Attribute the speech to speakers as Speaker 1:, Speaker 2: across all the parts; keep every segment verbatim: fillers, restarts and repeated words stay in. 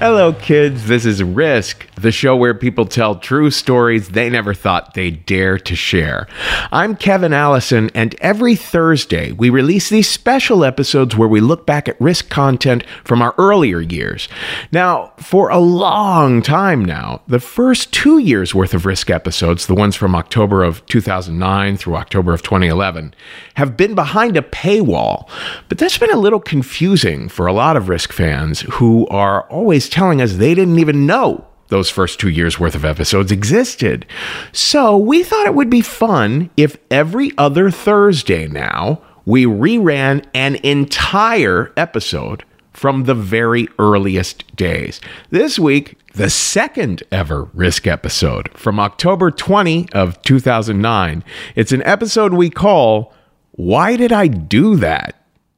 Speaker 1: Hello, kids. This is Risk, the show where people tell true stories they never thought they'd dare to share. I'm Kevin Allison, and every Thursday we release these special episodes where we look back at Risk content from our earlier years. Now, for a long time now, the first two years worth of Risk episodes, the ones from October of two thousand nine through October of twenty eleven, have been behind a paywall. But that's been a little confusing for a lot of Risk fans who are always telling us they didn't even know those first two years worth of episodes existed. So we thought it would be fun if every other Thursday now we reran an entire episode from the very earliest days. This week, the second ever Risk episode from October twentieth of two thousand nine. It's an episode we call Why Did I Do That?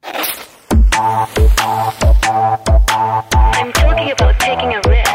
Speaker 2: I'm talking about taking a risk.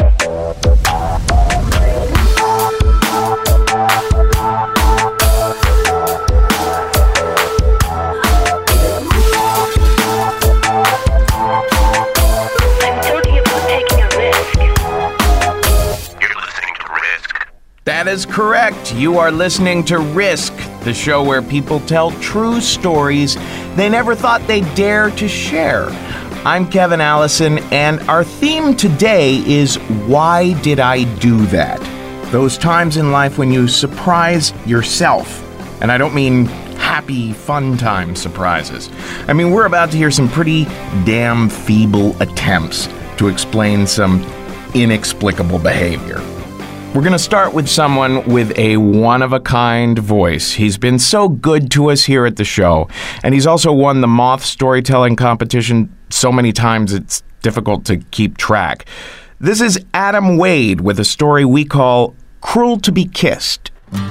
Speaker 2: I'm talking about taking a risk.
Speaker 3: You're listening to Risk.
Speaker 1: That is correct. You are listening to Risk, the show where people tell true stories they never thought they'd dare to share. I'm Kevin Allison, and our theme today is Why Did I Do That? Those times in life when you surprise yourself. And I don't mean happy, fun time surprises. I mean, we're about to hear some pretty damn feeble attempts to explain some inexplicable behavior. We're going to start with someone with a one-of-a-kind voice. He's been so good to us here at the show, and he's also won the Moth Storytelling Competition so many times it's difficult to keep track. This is Adam Wade with a story we call Cruel to be Kissed.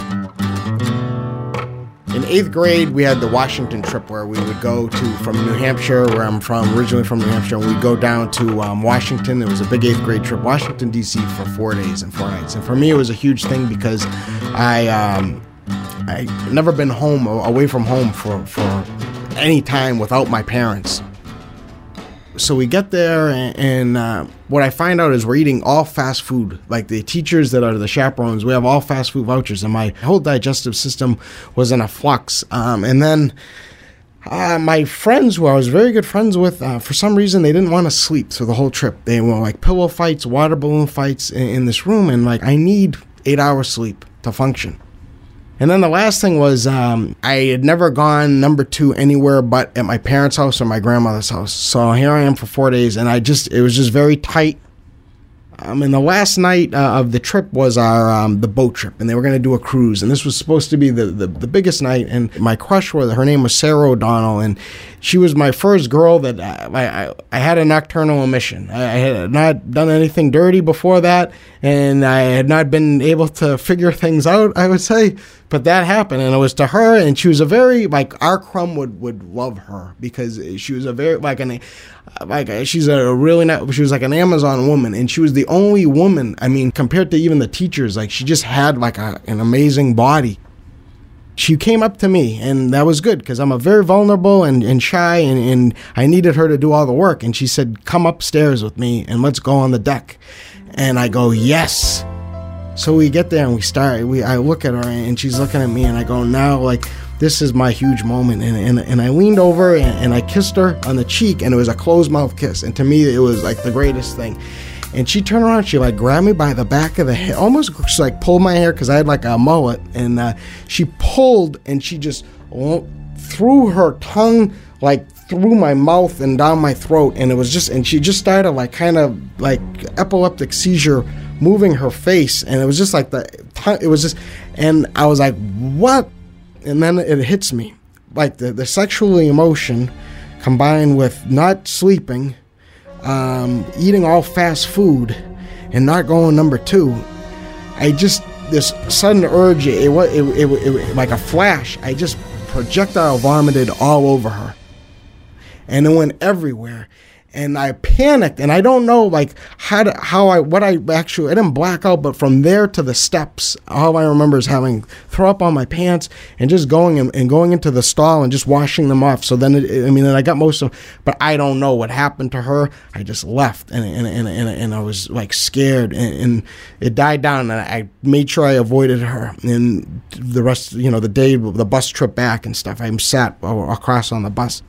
Speaker 4: In eighth grade, we had the Washington trip where we would go to, from New Hampshire, where I'm from, originally from New Hampshire, and we'd go down to um, Washington. It was a big eighth grade trip, Washington, D C for four days and four nights. And for me, it was a huge thing because I, um, I never been home, away from home for, for any time without my parents. So we get there, and, and uh, what I find out is we're eating all fast food. Like the teachers that are the chaperones, we have all fast food vouchers, and my whole digestive system was in a flux. Um, and then uh, my friends, who I was very good friends with, uh, for some reason they didn't want to sleep through the whole trip. They were like pillow fights, water balloon fights in, in this room, and like I need eight hours sleep to function. And then the last thing was um, I had never gone number two anywhere but at my parents' house or my grandmother's house. So here I am for four days, and I just it was just very tight. Um, and the last night uh, of the trip was our um, the boat trip, and they were going to do a cruise. And this was supposed to be the, the, the biggest night. And my crush was, her name was Sarah O'Donnell, and she was my first girl that I, I, I had a nocturnal emission. I, I had not done anything dirty before that, and I had not been able to figure things out, I would say. But that happened, and it was to her, and she was a very, like, our crumb would, would love her because she was a very, like, an, like, she's a really, not, she was like an Amazon woman, and she was the only woman, I mean, compared to even the teachers, like, she just had, like, a, an amazing body. She came up to me, and that was good because I'm a very vulnerable and, and shy, and, and I needed her to do all the work. And she said, come upstairs with me, and let's go on the deck. And I go, yes. So we get there and we start, we, I look at her and she's looking at me, and I go, now, like, this is my huge moment. And and, and I leaned over and, and I kissed her on the cheek, and it was a closed mouth kiss. And to me, it was like the greatest thing. And she turned around, she like grabbed me by the back of the head, almost she like pulled my hair because I had like a mullet. And uh, she pulled, and she just threw her tongue like through my mouth and down my throat. And it was just, and she just started like kind of like epileptic seizure moving her face, and it was just like the it was just, and I was like, what? And then it hits me, like the, the sexual emotion combined with not sleeping, um, eating all fast food, and not going number two. I just, this sudden urge, it was it, it, it, it, like a flash, I just projectile vomited all over her, and it went everywhere. And I panicked, and I don't know like how to, how I what I actually I didn't black out, but from there to the steps, all I remember is having throw up on my pants and just going and, and going into the stall and just washing them off. So then it, I mean, then I got most of, but I don't know what happened to her. I just left, and and and and, and I was like scared, and, and it died down, and I made sure I avoided her. And the rest, you know, the day, the bus trip back and stuff, I sat across on the bus.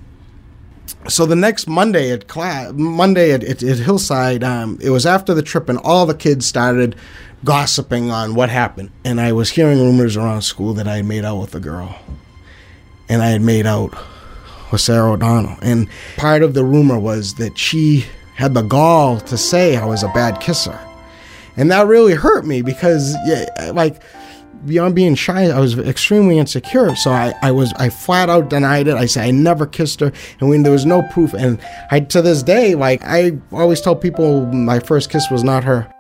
Speaker 4: So the next Monday at class, Monday at, at, at Hillside, um, it was after the trip, and all the kids started gossiping on what happened. And I was hearing rumors around school that I had made out with a girl, and I had made out with Sarah O'Donnell. And part of the rumor was that she had the gall to say I was a bad kisser, and that really hurt me because, yeah, like. Beyond being shy, I was extremely insecure. So I, I was I flat out denied it. I said I never kissed her, and when there was no proof, and I to this day, like I always tell people, my first kiss was not her.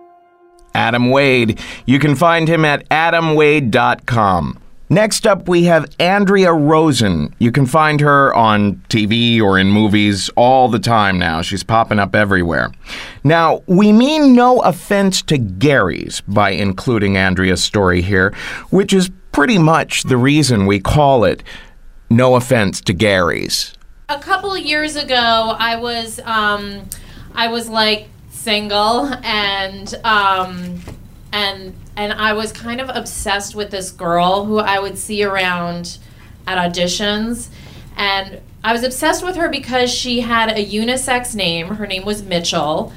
Speaker 1: Adam Wade. You can find him at adam wade dot com. Next up, we have Andrea Rosen. You can find her on T V or in movies all the time now. She's popping up everywhere. Now, we mean no offense to Gary's by including Andrea's story here, which is pretty much the reason we call it No Offense to Gary's.
Speaker 5: A couple of years ago, I was, um, I was like single and, um, and, and I was kind of obsessed with this girl who I would see around at auditions. And I was obsessed with her because she had a unisex name. Her name was Mitchell.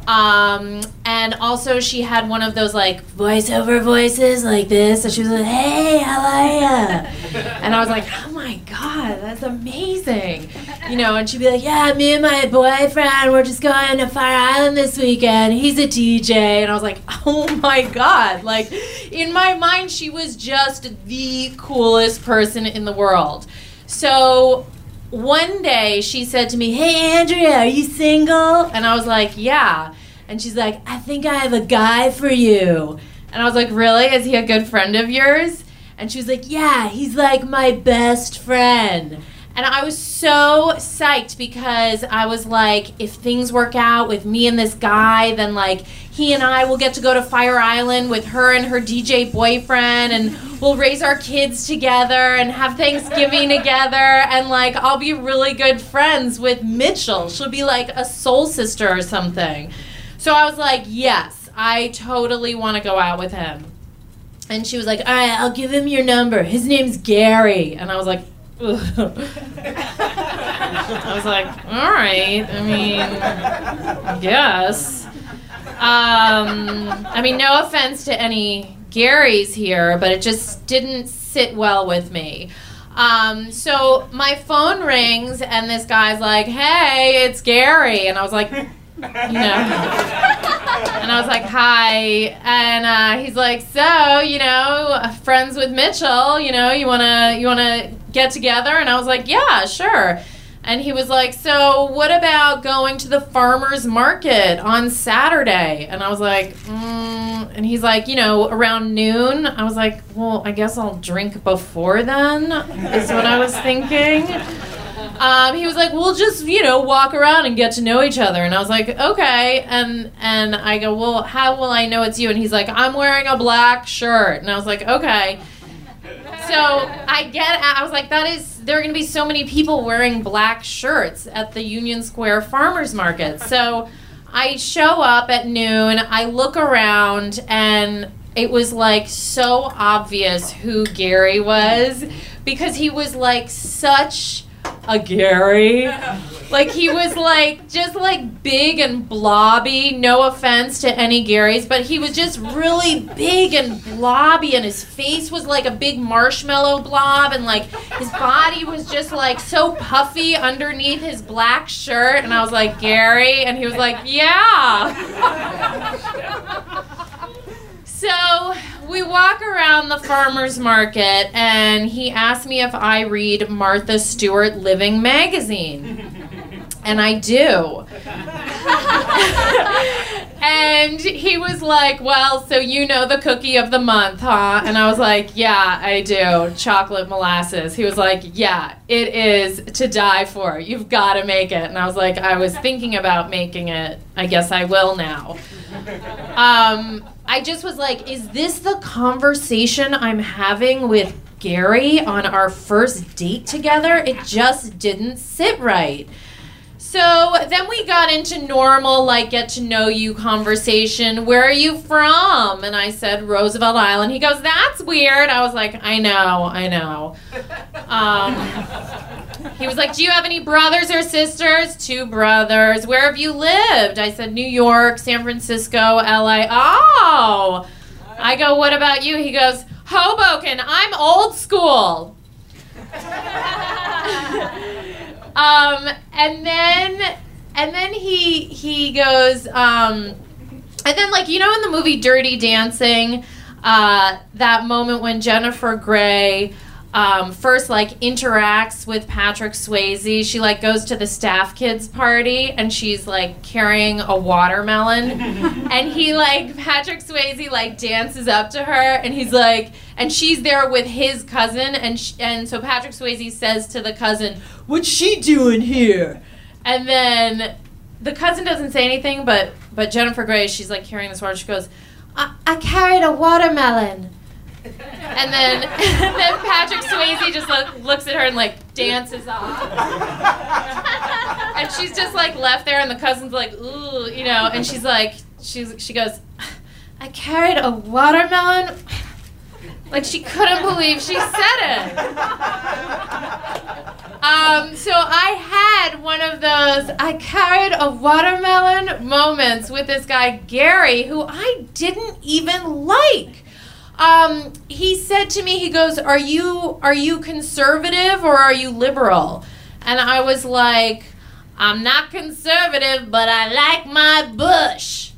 Speaker 5: Um, and also she had one of those like voiceover voices like this. And she was like, hey, how are ya? And I was like, oh my God, that's amazing. You know, and she'd be like, yeah, me and my boyfriend, we're just going to Fire Island this weekend. He's a D J. And I was like, oh my God. Like, in my mind, she was just the coolest person in the world. So one day she said to me, hey, Andrea, are you single? And I was like, yeah. And she's like, I think I have a guy for you. And I was like, really? Is he a good friend of yours? And she was like, yeah, he's like my best friend. And I was so psyched because I was like, if things work out with me and this guy, then like he and I will get to go to Fire Island with her and her D J boyfriend, and we'll raise our kids together and have Thanksgiving together, and like I'll be really good friends with Mitchell. She'll be like a soul sister or something. So I was like, yes, I totally want to go out with him. And she was like, all right, I'll give him your number. His name's Gary. And I was like, ugh. I was like, all right, I mean, I guess. Um, I mean, no offense to any Garys here, but it just didn't sit well with me. Um, so my phone rings, and this guy's like, hey, it's Gary. And I was like, you know, and I was like, hi. And uh, he's like, so, you know, friends with Mitchell, you know, you want to you want to get together? And I was like, yeah, sure. And he was like, so what about going to the farmer's market on Saturday? And I was like, mm. And he's like, you know, around noon. I was like, well, I guess I'll drink before then, is what I was thinking. Um, he was like, we'll just, you know, walk around and get to know each other. And I was like, okay. And and I go, well, how will I know it's you? And he's like, I'm wearing a black shirt. And I was like, okay. So I get, I was like, that is, there are going to be so many people wearing black shirts at the Union Square Farmers Market. So I show up at noon, I look around, and it was like so obvious who Gary was, because he was like such a Gary. Like he was like just like big and blobby. No offense to any Garys, but he was just really big and blobby, and his face was like a big marshmallow blob, and like his body was just like so puffy underneath his black shirt. And I was like, Gary? And he was like, yeah. So we walk around the farmer's market, and he asked me if I read Martha Stewart Living magazine. And I do. And he was like, well, so you know the cookie of the month, huh? And I was like, yeah, I do. Chocolate molasses. He was like, yeah, it is to die for. You've got to make it. And I was like, I was thinking about making it. I guess I will now. Um, I just was like, is this the conversation I'm having with Gary on our first date together? It just didn't sit right. So then we got into normal, like, get to know you conversation. Where are you from? And I said, Roosevelt Island. He goes, that's weird. I was like, I know, I know. Um, he was like, do you have any brothers or sisters? Two brothers. Where have you lived? I said, New York, San Francisco, L A. Oh. I go, what about you? He goes, Hoboken. I'm old school. Um, and then, and then he, he goes, um, and then like, you know, in the movie Dirty Dancing, uh, that moment when Jennifer Grey, um, first like interacts with Patrick Swayze, she like goes to the staff kids party and she's like carrying a watermelon and he like, Patrick Swayze like dances up to her and he's like, and she's there with his cousin and sh- and so Patrick Swayze says to the cousin, what's she doing here? And then the cousin doesn't say anything, but but Jennifer Grey, she's like carrying this water, she goes, I, I carried a watermelon. And then, and then Patrick Swayze just like, looks at her and like dances off. And she's just like left there, and the cousin's like, ooh, you know, and she's like, she's she goes, I carried a watermelon. Like she couldn't believe she said it. Um, so I had one of those I carried a watermelon moments with this guy Gary, who I didn't even like. Um, he said to me, he goes, are you are you conservative or are you liberal? And I was like, I'm not conservative, but I like my bush.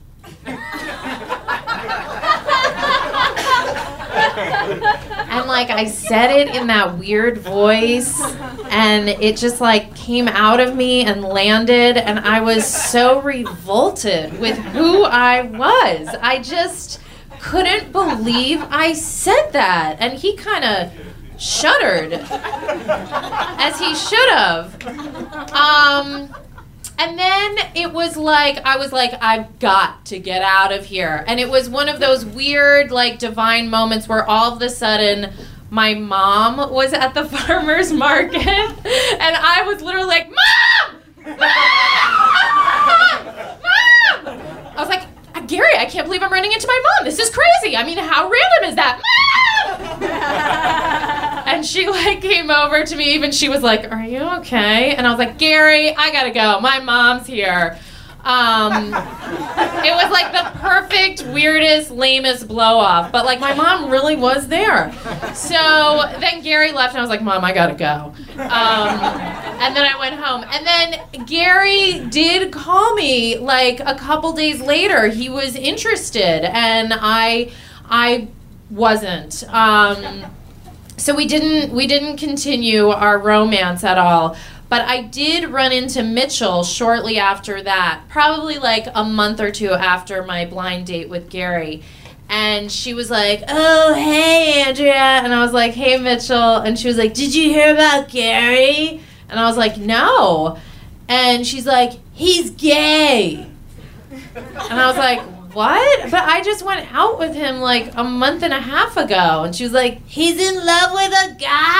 Speaker 5: And like I said it in that weird voice and it just like came out of me and landed, and I was so revolted with who I was. I just couldn't believe I said that, and he kind of shuddered, as he should have. Um, and then it was like, I was like, I've got to get out of here. And it was one of those weird, like, divine moments where all of a sudden my mom was at the farmer's market, and I was literally like, Mom! Mom! Mom! I was like, Gary, I can't believe I'm running into my mom. This is crazy. I mean, how random is that? Mom! And she like came over to me, even she was like, are you okay? And I was like, Gary, I gotta go. My mom's here. Um, it was like the perfect, weirdest, lamest blow off. But like my mom really was there. So then Gary left and I was like, Mom, I gotta go. Um, and then I went home. And then Gary did call me like a couple days later. He was interested and I I wasn't. Um, so we didn't we didn't continue our romance at all. But I did run into Mitchell shortly after that, probably like a month or two after my blind date with Gary. And she was like, oh, hey, Andrea. And I was like, hey, Mitchell. And she was like, did you hear about Gary? And I was like, no. And she's like, he's gay. And I was like, what? But I just went out with him like a month and a half ago. And she was like, he's in love with a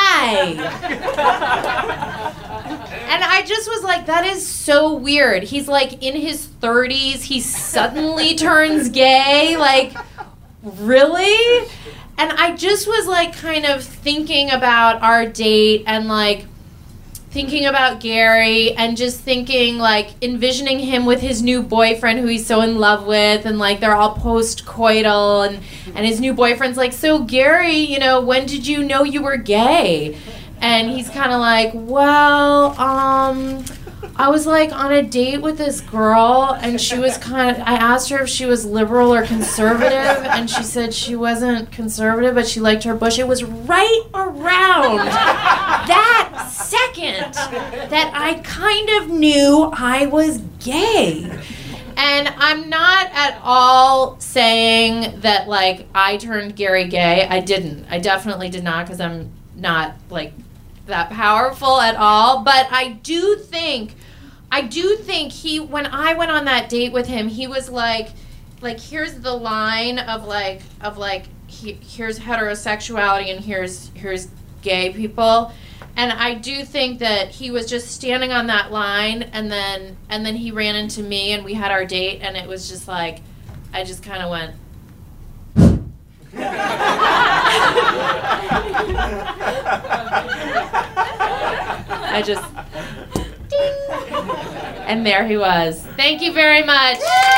Speaker 5: guy. And I just was like, that is so weird. He's like in his thirties. He suddenly turns gay. Like, really? And I just was like kind of thinking about our date and like thinking about Gary and just thinking like envisioning him with his new boyfriend who he's so in love with, and like they're all post-coital, and, and his new boyfriend's like, so Gary, you know, when did you know you were gay? And he's kind of like, well, um, I was like on a date with this girl, and she was kind of, I asked her if she was liberal or conservative, and she said she wasn't conservative, but she liked her bush. It was right around that second that I kind of knew I was gay. And I'm not at all saying that, like, I turned Gary gay. I didn't. I definitely did not, because I'm not, like, that powerful at all. But I do think, I do think he, when I went on that date with him, he was like, like, here's the line of, like, of, like, he, here's heterosexuality and here's, here's gay people. And I do think that he was just standing on that line, and then and then he ran into me, and we had our date, and it was just like, I just kind of went. I just, ding, and there he was. Thank you very much.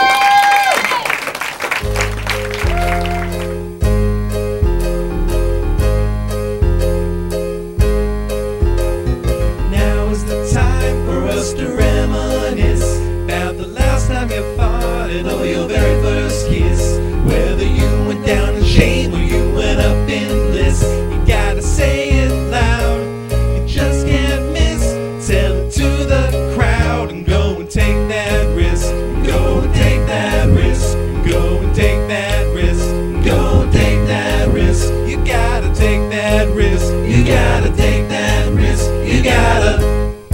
Speaker 6: To reminisce about the last time you fought and oh, your very first kiss. Whether you went down in shame or you went up in bliss, you gotta say it loud, you just can't miss. Tell it to the crowd and go and take that risk. Go and take that risk. Go and take that risk. Go and take that risk. You gotta take that risk. You gotta take that risk. You gotta.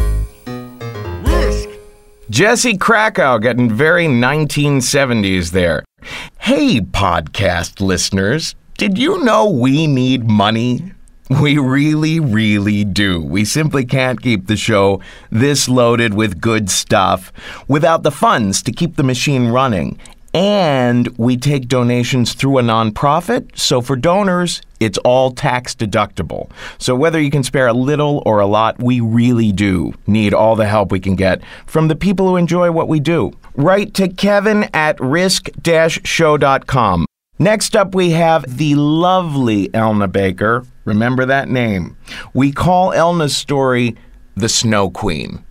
Speaker 1: Jesse Krakow getting very nineteen seventies there. Hey, podcast listeners, did you know we need money? We really, really do. We simply can't keep the show this loaded with good stuff without the funds to keep the machine running. And we take donations through a nonprofit, so for donors, it's all tax deductible. So whether you can spare a little or a lot, we really do need all the help we can get from the people who enjoy what we do. Write to Kevin at risk dash show dot com. Next up, we have the lovely Elna Baker. Remember that name. We call Elna's story the Snow Queen.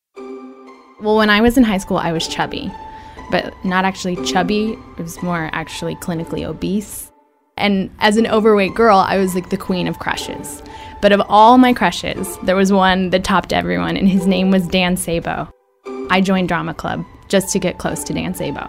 Speaker 7: Well, when I was in high school, I was chubby. But not actually chubby, it was more actually clinically obese. And as an overweight girl, I was like the queen of crushes. But of all my crushes, there was one that topped everyone, and his name was Dan Sabo. I joined drama club just to get close to Dan Sabo.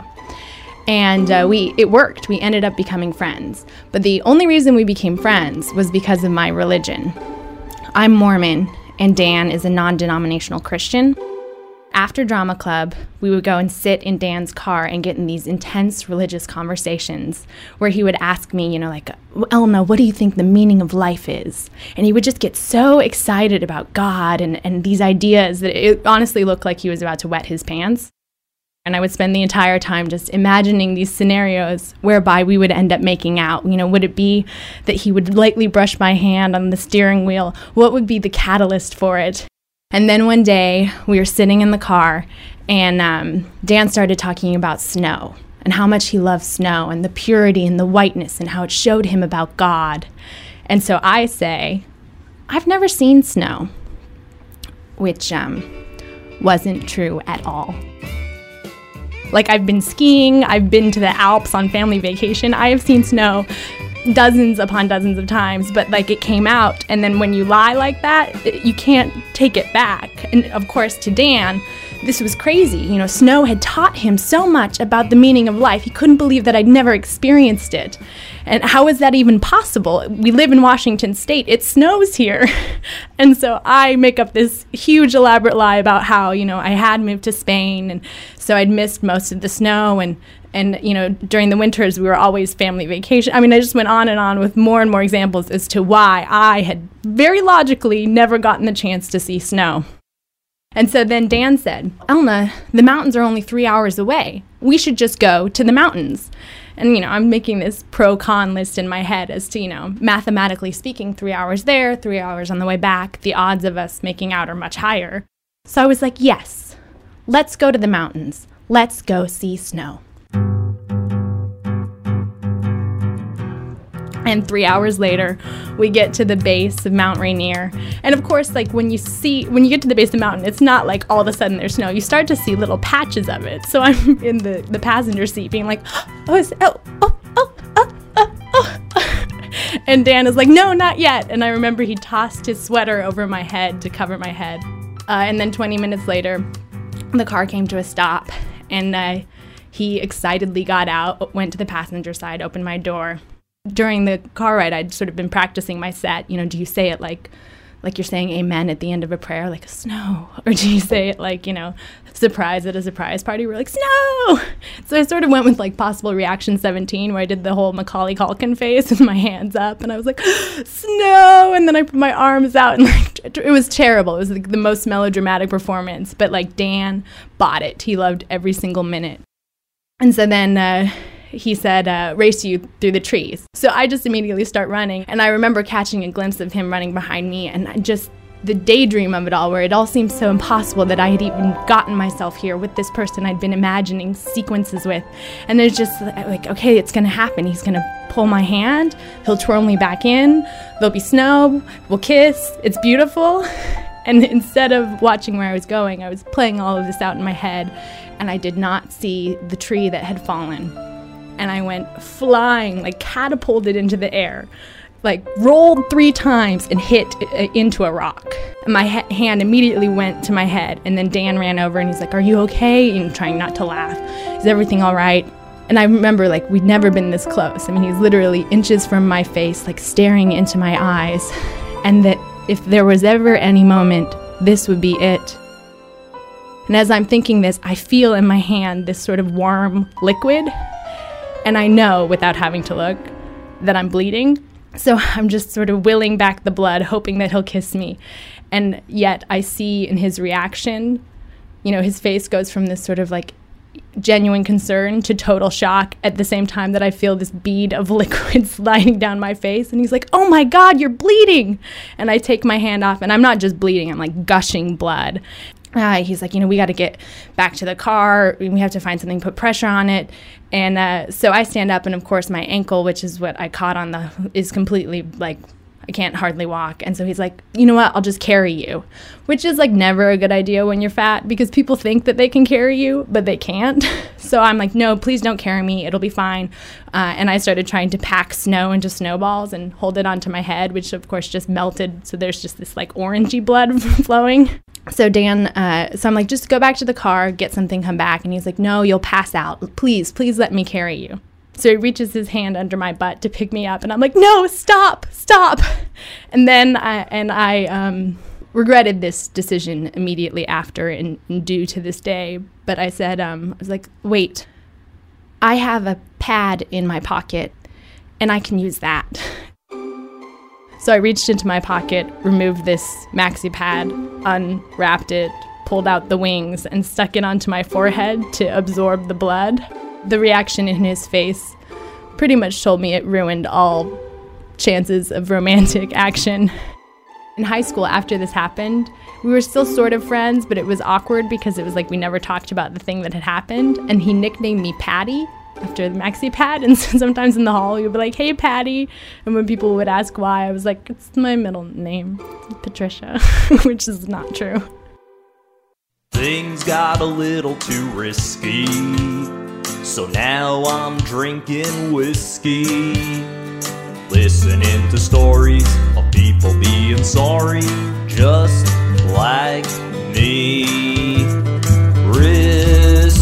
Speaker 7: And uh, we it worked. We ended up becoming friends. But the only reason we became friends was because of my religion. I'm Mormon, and Dan is a non-denominational Christian. After drama club, we would go and sit in Dan's car and get in these intense religious conversations where he would ask me, you know, like, Elna, what do you think the meaning of life is? And he would just get so excited about God and, and these ideas that it honestly looked like he was about to wet his pants. And I would spend the entire time just imagining these scenarios whereby we would end up making out. You know, would it be that he would lightly brush my hand on the steering wheel? What would be the catalyst for it? And then one day, we were sitting in the car, and um, Dan started talking about snow and how much he loved snow and the purity and the whiteness and how it showed him about God. And so I say, I've never seen snow, which um, wasn't true at all. Like, I've been skiing, I've been to the Alps on family vacation, I have seen snow dozens upon dozens of times, but like it came out, and then when you lie like that, it, you can't take it back. And of course, to Dan, this was crazy. You know, snow had taught him so much about the meaning of life. He couldn't believe that I'd never experienced it. And how is that even possible? We live in Washington State. It snows here. And so I make up this huge elaborate lie about how, you know, I had moved to Spain, and so I'd missed most of the snow, and And, you know, during the winters, we were always family vacation. I mean, I just went on and on with more and more examples as to why I had very logically never gotten the chance to see snow. And so then Dan said, Elna, the mountains are only three hours away. We should just go to the mountains. And, you know, I'm making this pro-con list in my head as to, you know, mathematically speaking, three hours there, three hours on the way back. The odds of us making out are much higher. So I was like, yes, let's go to the mountains. Let's go see snow. And three hours later, we get to the base of Mount Rainier. And of course, like when you see, when you get to the base of the mountain, it's not like all of a sudden there's snow. You start to see little patches of it. So I'm in the, the passenger seat being like, oh, it's, oh, oh, oh, oh, oh, oh. And Dan is like, no, not yet. And I remember he tossed his sweater over my head to cover my head. Uh, and then twenty minutes later, the car came to a stop. And uh, He excitedly got out, went to the passenger side, opened my door. During the car ride, I'd sort of been practicing my set. You know, do you say it like like you're saying amen at the end of a prayer, like snow? Or do you say it like, you know, surprise at a surprise party? We're like, snow! So I sort of went with like Possible Reaction seventeen, where I did the whole Macaulay Culkin face with my hands up, and I was like, snow! And then I put my arms out, and like, it was terrible. It was like the most melodramatic performance, but like Dan bought it. He loved every single minute. And so then uh, he said, uh, race you through the trees. So I just immediately start running. And I remember catching a glimpse of him running behind me, and I just, the daydream of it all, where it all seemed so impossible that I had even gotten myself here with this person I'd been imagining sequences with. And there's just like, okay, it's going to happen. He's going to pull my hand. He'll twirl me back in. There'll be snow. We'll kiss. It's beautiful. And instead of watching where I was going, I was playing all of this out in my head, and I did not see the tree that had fallen. And I went flying, like catapulted into the air, like rolled three times and hit uh, into a rock. And my ha- hand immediately went to my head, and then Dan ran over and he's like, are you okay? And trying not to laugh. Is everything all right? And I remember, like, we'd never been this close. I mean, he's literally inches from my face, like staring into my eyes. And that if there was ever any moment, this would be it. And as I'm thinking this, I feel in my hand this sort of warm liquid. And I know, without having to look, that I'm bleeding. So I'm just sort of willing back the blood, hoping that he'll kiss me. And yet I see in his reaction, you know, his face goes from this sort of like genuine concern to total shock at the same time that I feel this bead of liquid sliding down my face. And he's like, oh my God, you're bleeding. And I take my hand off, and I'm not just bleeding, I'm like gushing blood. Uh, he's like, you know, we got to get back to the car. We have to find something, put pressure on it. And uh, so I stand up, and of course my ankle, which is what I caught on the, is completely like, I can't hardly walk. And so he's like, you know what, I'll just carry you, which is like never a good idea when you're fat, because people think that they can carry you, but they can't. So I'm like, no, please don't carry me. It'll be fine. Uh, and I started trying to pack snow into snowballs and hold it onto my head, which of course just melted. So there's just this like orangey blood flowing. So Dan, uh, so I'm like, just go back to the car, get something, come back. And he's like, no, you'll pass out. Please, please let me carry you. So he reaches his hand under my butt to pick me up. And I'm like, no, stop, stop. And then I, and I um, regretted this decision immediately after, and, and due to this day. But I said, um, I was like, wait, I have a pad in my pocket, and I can use that. So I reached into my pocket, removed this maxi pad, unwrapped it, pulled out the wings, and stuck it onto my forehead to absorb the blood. The reaction in his face pretty much told me it ruined all chances of romantic action. In high school, after this happened, we were still sort of friends, but it was awkward because it was like we never talked about the thing that had happened. And he nicknamed me Patty after the maxi pad, and sometimes in the hall you'd be like, hey Patty, and when people would ask why, I was like, it's my middle name, Patricia, which is not true.
Speaker 8: Things got a little too risky, so now I'm drinking whiskey, listening to stories of people being sorry, just like me. Risk.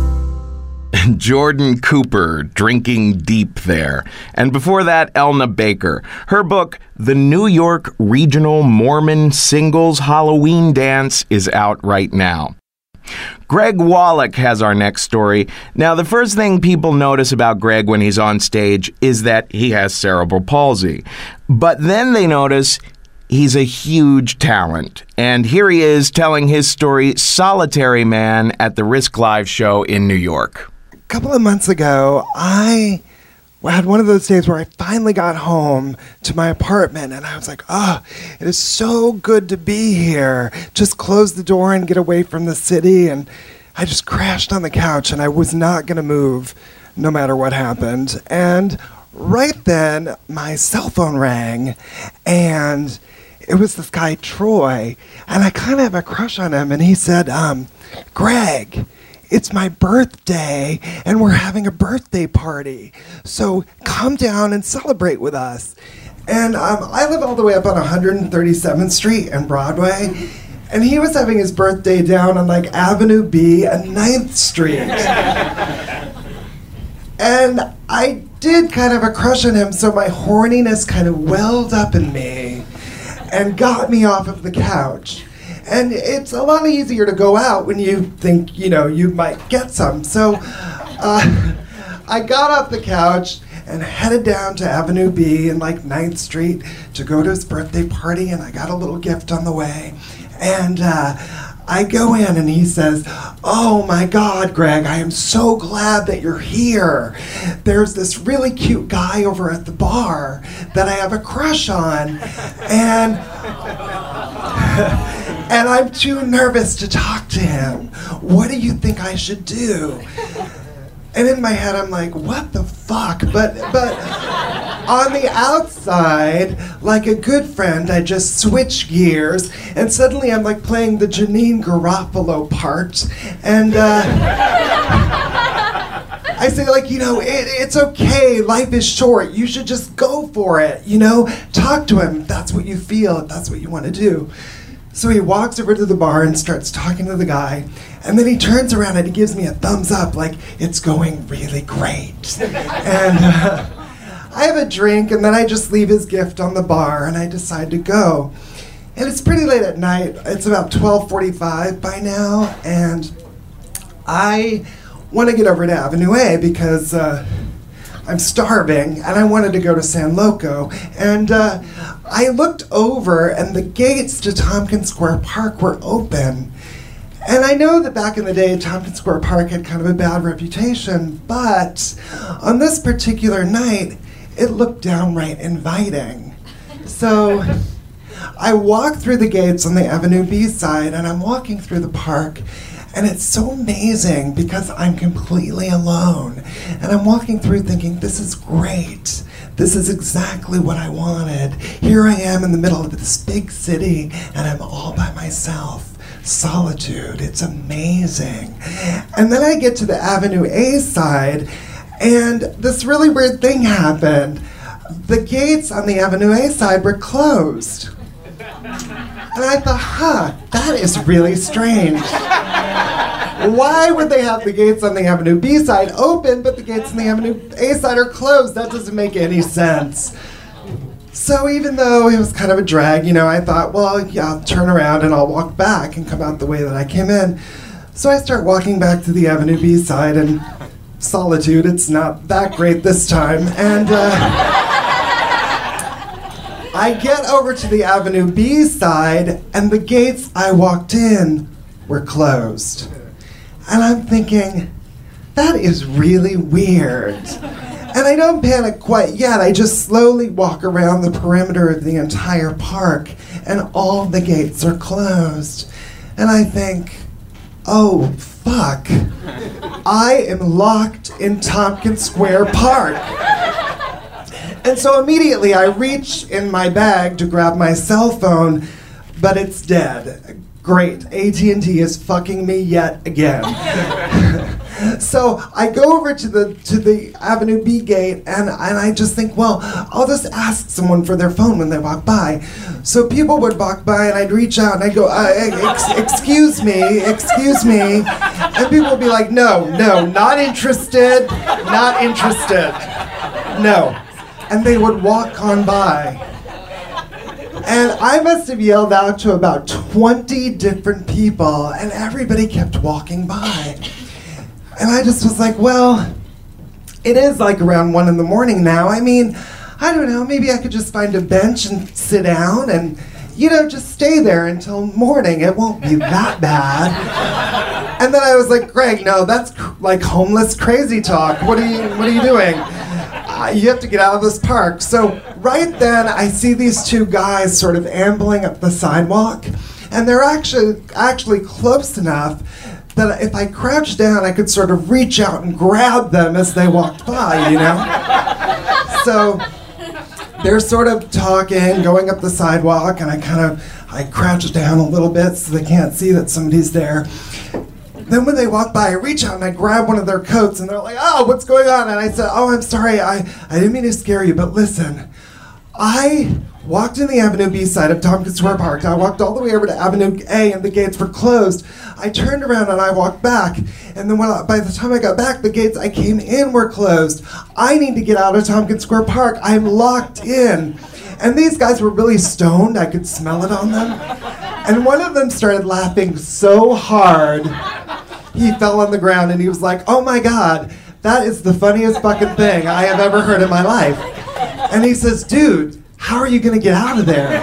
Speaker 1: Jordan Cooper, Drinking Deep there. And before that, Elna Baker. Her book, The New York Regional Mormon Singles Halloween Dance, is out right now. Greg Wallach has our next story. Now, the first thing people notice about Greg when he's on stage is that he has cerebral palsy. But then they notice he's a huge talent. And here he is telling his story, Solitary Man, at the Risk Live show in New York.
Speaker 9: A couple of months ago, I had one of those days where I finally got home to my apartment, and I was like, oh, it is so good to be here. Just close the door and get away from the city. And I just crashed on the couch, and I was not going to move no matter what happened. And right then, my cell phone rang, and it was this guy, Troy, and I kind of have a crush on him. And he said, um, Greg, it's my birthday, and we're having a birthday party. So come down and celebrate with us. And um, I live all the way up on one hundred thirty-seventh Street and Broadway, and he was having his birthday down on like Avenue B and ninth Street. And I did kind of have a crush on him, so my horniness kind of welled up in me and got me off of the couch. And it's a lot easier to go out when you think, you know, you might get some. So uh, I got off the couch and headed down to Avenue B and like ninth Street to go to his birthday party, and I got a little gift on the way. And uh, I go in and he says, "Oh my God, Greg, I am so glad that you're here. There's this really cute guy over at the bar that I have a crush on. And and I'm too nervous to talk to him. What do you think I should do?" And in my head, I'm like, what the fuck? But but on the outside, like a good friend, I just switch gears, and suddenly I'm like playing the Janine Garofalo part, and uh, I say like, you know, it, it's okay, life is short, you should just go for it, you know? Talk to him if that's what you feel, if that's what you want to do. So he walks over to the bar and starts talking to the guy, and then he turns around and he gives me a thumbs up, like, it's going really great. And uh, I have a drink, and then I just leave his gift on the bar, and I decide to go. And it's pretty late at night. It's about twelve forty-five by now, and I want to get over to Avenue A because uh, I'm starving, and I wanted to go to San Loco. And uh, I looked over, and the gates to Tompkins Square Park were open. And I know that back in the day, Tompkins Square Park had kind of a bad reputation, but on this particular night, it looked downright inviting. So I walk through the gates on the Avenue B side, and I'm walking through the park, and it's so amazing because I'm completely alone. And I'm walking through thinking, this is great. This is exactly what I wanted. Here I am in the middle of this big city, and I'm all by myself. Solitude, it's amazing. And then I get to the Avenue A side, and this really weird thing happened. The gates on the Avenue A side were closed. And I thought, huh, that is really strange. Why would they have the gates on the Avenue B side open, but the gates on the Avenue A side are closed? That doesn't make any sense. So even though it was kind of a drag, you know, I thought, well, yeah, I'll turn around and I'll walk back and come out the way that I came in. So I start walking back to the Avenue B side, and solitude, it's not that great this time. And uh, I get over to the Avenue B side, and the gates I walked in were closed. And I'm thinking, that is really weird. And I don't panic quite yet. I just slowly walk around the perimeter of the entire park, and all the gates are closed. And I think, oh, fuck. I am locked in Tompkins Square Park. And so immediately I reach in my bag to grab my cell phone, but it's dead. Great, A T and T is fucking me yet again. So I go over to the to the Avenue B gate, and, and I just think, well, I'll just ask someone for their phone when they walk by. So people would walk by, and I'd reach out, and I'd go, uh, ex- excuse me, excuse me. And people would be like, no, no, not interested, not interested, no. And they would walk on by. And I must have yelled out to about twenty different people, and everybody kept walking by. And I just was like, well, it is like around one in the morning now. I mean, I don't know, maybe I could just find a bench and sit down and, you know, just stay there until morning. It won't be that bad. And then I was like, Greg, no, that's cr- like homeless crazy talk. What are you, what are you doing? Uh, you have to get out of this park. So right then I see these two guys sort of ambling up the sidewalk, and they're actually actually close enough that if I crouched down, I could sort of reach out and grab them as they walked by, you know? So they're sort of talking, going up the sidewalk, and I kind of, I crouch down a little bit so they can't see that somebody's there. Then when they walk by, I reach out and I grab one of their coats, and they're like, oh, what's going on? And I said, oh, I'm sorry, I, I didn't mean to scare you, but listen, I walked in the Avenue B side of Tompkins Square Park. I walked all the way over to Avenue A, and the gates were closed. I turned around and I walked back, and then when I, by the time I got back, the gates I came in were closed. I need to get out of Tompkins Square Park. I'm locked in. And these guys were really stoned. I could smell it on them. And one of them started laughing so hard, he fell on the ground, and he was like, oh my God, that is the funniest fucking thing I have ever heard in my life. And he says, dude, how are you gonna get out of there?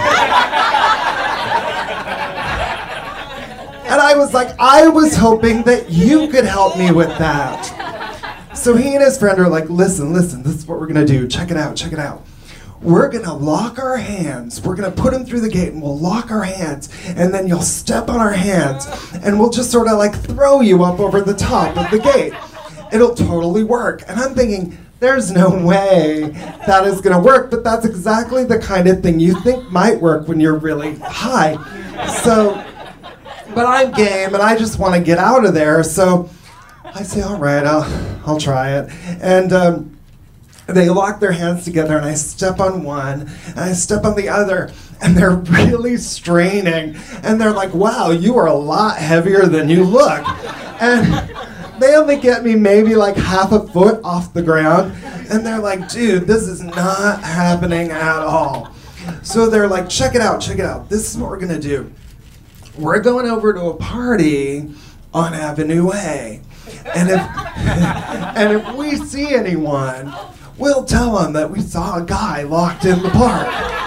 Speaker 9: And I was like, I was hoping that you could help me with that. So he and his friend are like, listen, listen, this is what we're gonna do. Check it out, check it out. We're gonna lock our hands. We're gonna put him through the gate and we'll lock our hands, and then you'll step on our hands and we'll just sort of like throw you up over the top of the gate. It'll totally work. And I'm thinking, there's no way that is gonna work, but that's exactly the kind of thing you think might work when you're really high. So, but I'm game and I just wanna get out of there. So I say, all right, I'll, I'll try it. And um, they lock their hands together, and I step on one, and I step on the other, and they're really straining. And they're like, wow, you are a lot heavier than you look. And they only get me maybe like half a foot off the ground. And they're like, dude, this is not happening at all. So they're like, check it out, check it out. This is what we're gonna do. We're going over to a party on Avenue A. And if, and if we see anyone, we'll tell them that we saw a guy locked in the park.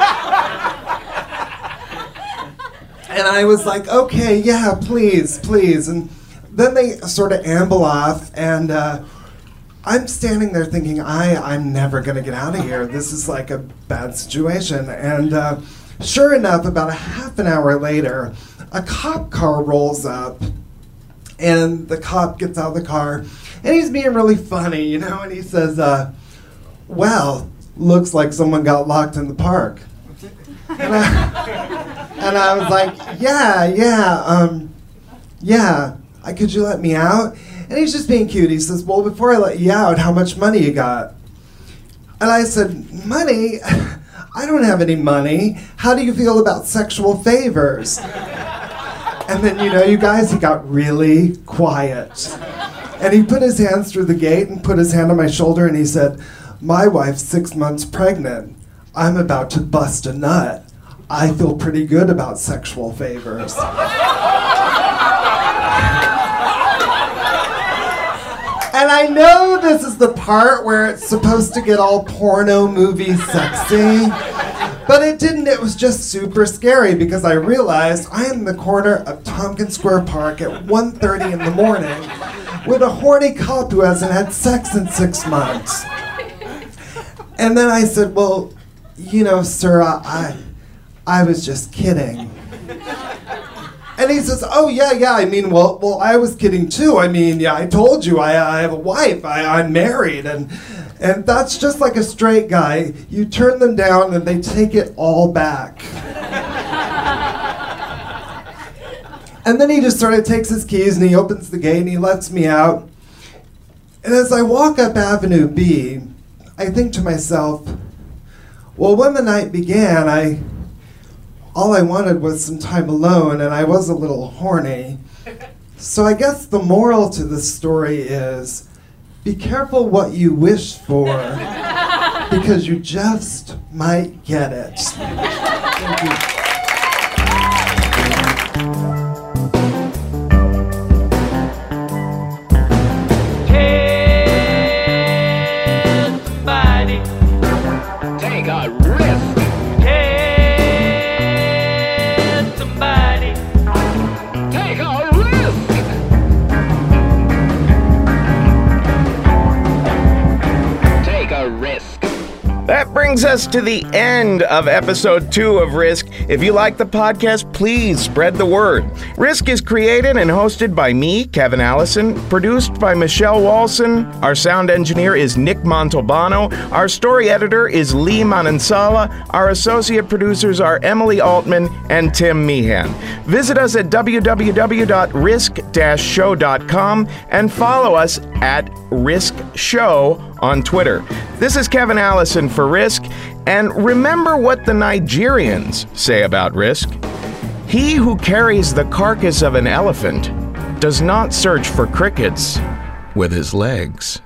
Speaker 9: And I was like, okay, yeah, please, please. And then they sort of amble off, and uh, I'm standing there thinking, I, I'm never going to get out of here. This is like a bad situation. And uh, sure enough, about a half an hour later, a cop car rolls up, and the cop gets out of the car, and he's being really funny, you know, and he says, uh, well, looks like someone got locked in the park. And I, and I was like, yeah, yeah, um, yeah, I, could you let me out? And he's just being cute. He says, well, before I let you out, how much money you got? And I said, money? I don't have any money. How do you feel about sexual favors? And then, you know, you guys, he got really quiet. And he put his hands through the gate and put his hand on my shoulder, and he said, my wife's six months pregnant. I'm about to bust a nut. I feel pretty good about sexual favors. And I know this is the part where it's supposed to get all porno movie sexy, but it didn't. It was just super scary because I realized I am in the corner of Tompkins Square Park at one thirty in the morning with a horny cop who hasn't had sex in six months. And then I said, well, you know, sir, I, I was just kidding. And he says, oh, yeah, yeah, I mean, well, well, I was kidding too. I mean, yeah, I told you, I, I have a wife, I, I'm married, and and that's just like a straight guy. You turn them down and they take it all back. And then he just sort of takes his keys and he opens the gate and he lets me out. And as I walk up Avenue B, I think to myself, well, when the night began, I... all I wanted was some time alone, and I was a little horny. So I guess the moral to this story is, be careful what you wish for, because you just might get it. Thank you.
Speaker 3: Take a risk. Take a risk. Take a risk.
Speaker 1: That brings us to the end of episode two of Risk. If you like the podcast, please spread the word. Risk is created and hosted by me, Kevin Allison, produced by Michelle Walson. Our sound engineer is Nick Montalbano. Our story editor is Lee Manansala. Our associate producers are Emily Altman and Tim Meehan. Visit us at w w w dot risk dash show dot com and follow us at Risk Show on Twitter. This is Kevin Allison for Risk, and remember what the Nigerians say about risk. He who carries the carcass of an elephant does not search for crickets with his legs.